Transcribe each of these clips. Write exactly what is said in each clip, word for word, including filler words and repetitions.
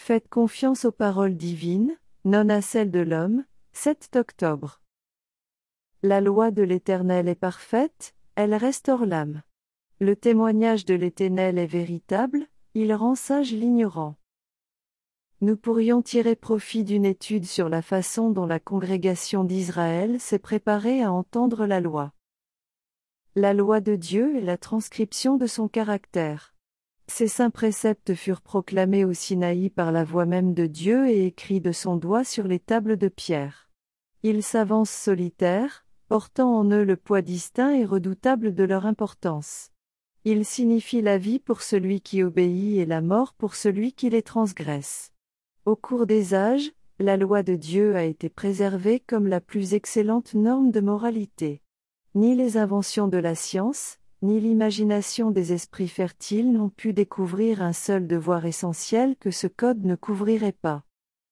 Faites confiance aux paroles divines, non à celles de l'homme. sept octobre. La loi de l'Éternel est parfaite, elle restaure l'âme. Le témoignage de l'Éternel est véritable, il rend sage l'ignorant. Nous pourrions tirer profit d'une étude sur la façon dont la congrégation d'Israël s'est préparée à entendre la loi. La loi de Dieu est la transcription de son caractère. Ces saints préceptes furent proclamés au Sinaï par la voix même de Dieu et écrits de son doigt sur les tables de pierre. Ils s'avancent solitaires, portant en eux le poids distinct et redoutable de leur importance. Ils signifient la vie pour celui qui obéit et la mort pour celui qui les transgresse. Au cours des âges, la loi de Dieu a été préservée comme la plus excellente norme de moralité. Ni les inventions de la science, ni l'imagination des esprits fertiles n'ont pu découvrir un seul devoir essentiel que ce code ne couvrirait pas.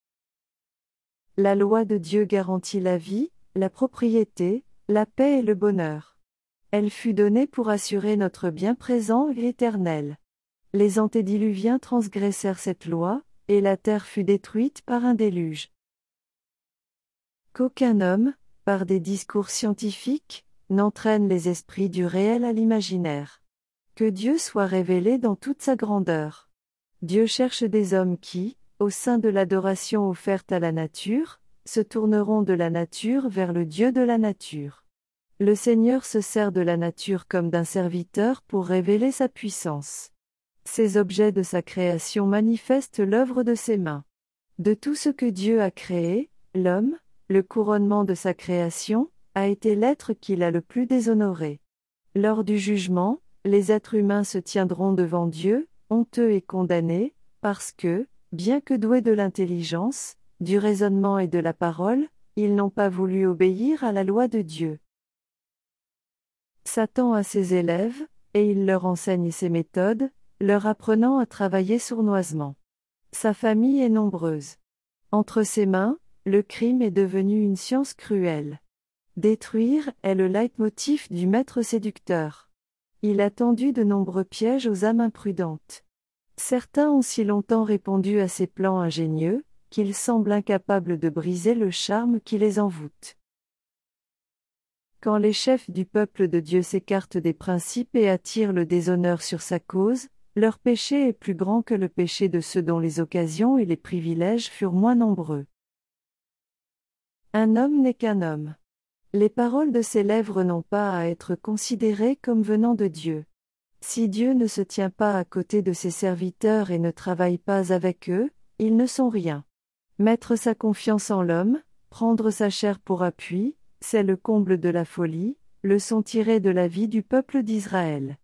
La loi de Dieu garantit la vie, la propriété, la paix et le bonheur. Elle fut donnée pour assurer notre bien présent et éternel. Les antédiluviens transgressèrent cette loi, et la terre fut détruite par un déluge. Qu'aucun homme, par des discours scientifiques, n'entraîne les esprits du réel à l'imaginaire. Que Dieu soit révélé dans toute sa grandeur. Dieu cherche des hommes qui, au sein de l'adoration offerte à la nature, se tourneront de la nature vers le Dieu de la nature. Le Seigneur se sert de la nature comme d'un serviteur pour révéler sa puissance. Ces objets de sa création manifestent l'œuvre de ses mains. De tout ce que Dieu a créé, l'homme, le couronnement de sa création, a été l'être qu'il a le plus déshonoré. Lors du jugement, les êtres humains se tiendront devant Dieu, honteux et condamnés, parce que, bien que doués de l'intelligence, du raisonnement et de la parole, ils n'ont pas voulu obéir à la loi de Dieu. Satan a ses élèves, et il leur enseigne ses méthodes, leur apprenant à travailler sournoisement. Sa famille est nombreuse. Entre ses mains, le crime est devenu une science cruelle. Détruire est le leitmotiv du maître séducteur. Il a tendu de nombreux pièges aux âmes imprudentes. Certains ont si longtemps répondu à ses plans ingénieux, qu'ils semblent incapables de briser le charme qui les envoûte. Quand les chefs du peuple de Dieu s'écartent des principes et attirent le déshonneur sur sa cause, leur péché est plus grand que le péché de ceux dont les occasions et les privilèges furent moins nombreux. Un homme n'est qu'un homme. Les paroles de ses lèvres n'ont pas à être considérées comme venant de Dieu. Si Dieu ne se tient pas à côté de ses serviteurs et ne travaille pas avec eux, ils ne sont rien. Mettre sa confiance en l'homme, prendre sa chair pour appui, c'est le comble de la folie, leçon tirée de la vie du peuple d'Israël.